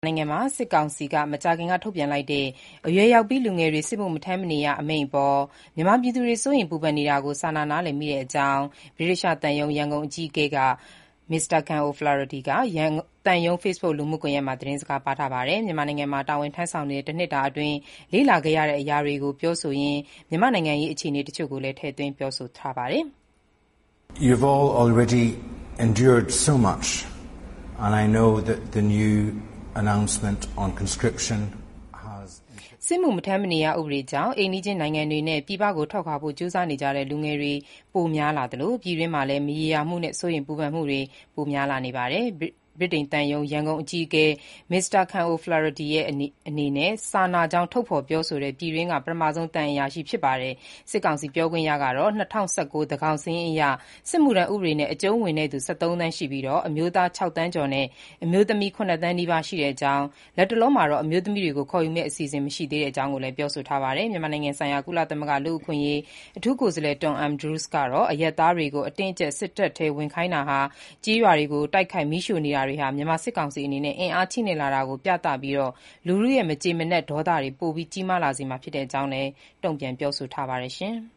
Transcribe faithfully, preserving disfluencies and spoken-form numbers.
နိုင်ငံမှာစစ်ကောင်စီကမကြာခင်ကထုတ်ပြန်လိုက်တဲ့အရွယ်ရောက်ပြီးလူငယ်တွေစစ်မှုမထမ်းမနေရအမိန့်အပေါ်မြန်မာပြည်သူတွေစိုးရိမ်ပူပန်နေတာကိုစာနာနားလည်မိတဲ့အကြောင်းဗြိတိသျှသံရုံးရန်ကုန်အကြီးအကဲက မစ္စတာ Ken O'Flaherty ကသံရုံး Facebook လူမှုကွန်ရက်မှာသတင်းစကားပါးထားပါတယ်။ မြန်မာနိုင်ငံမှာတာဝန်ထမ်းဆောင်နေတဲ့တနှစ်တာအတွင်းလေ့လာခဲ့ရတဲ့အရာတွေကိုပြောဆိုရင်းမြန်မာ့နိုင်ငံရေးအခြေအနေတချို့ကိုလည်းထည့်သွင်းပြောဆိုထားပါတယ်။ You've all already endured so much, and I know that the new announcement on conscription has စစ်မှုမထမ်းမနေရဥပဒေကြောင့်အိမ်နီးချင်းနိုင်ငံတွေနဲ့ပြည်ပကိုထွက်ခွာဖို့ကြိုးစားနေကြတဲ့လူငယ်တွေပိုများလာသလိုပြည်တွင်းမှာလည်းမရေရာမှုနဲ့စိုးရိမ်ပူပန်မှုတွေပိုများလာနေပါတယ်။ ဗြိတိန်သံရုံးရန်ကုန်အကြီးအကဲမစ္စတာ Ken O'Flaherty အနေနဲ့စာနာကြောင်းထုတ်ဖော်ပြောဆိုတဲ့ပြည်တွင်းကပထမဆုံးသံအရာရှိဖြစ်ပါတယ်။ စစ်ကောင်စီပြောခွင့်ရကတော့ ၂၀၁၉ သန်းခေါင်စာရင်းအရစစ်မှုထမ်းဥပဒေနဲ့အကျုံးဝင်သူ ၁၃ သန်းရှိပြီး အမျိုးသား ၆ သန်းကျော်နဲ့အမျိုးသမီး ၇ သန်းနီးပါးရှိတဲ့အကြောင်းလတ်တလောမှာတော့အမျိုးသမီးတွေကိုခေါ်ယူမယ့်အစီအစဉ်မရှိသေးတဲ့အကြောင်းလည်းပြောဆိုထားပါတယ်။ မြန်မာနိုင်ငံဆိုင်ရာကုလသမဂ္ဂလူ့အခွင့်အရေးအထူးကိုယ်စားလှယ် Tom Andrews ကတော့ အရပ်သားတွေကိုအတင်းအကျပ်စစ်တပ်ထဲဝင်ခိုင်းတာ၊ ကျေးရွာတွေကိုတိုက်ခိုက်မီးရှို့နေတာတွေဟာ မြန်မာစစ်ကောင်စီအနေနဲ့အင်အားချိနဲ့လာတာကိုပြသပြီး လူထုရဲ့မကျေမနပ်ဒေါသတွေပိုကြီးမားလာစေမှာဖြစ်တဲ့အကြောင်းလည်းတုံ့ပြန်ပြောဆိုထားပါတယ်။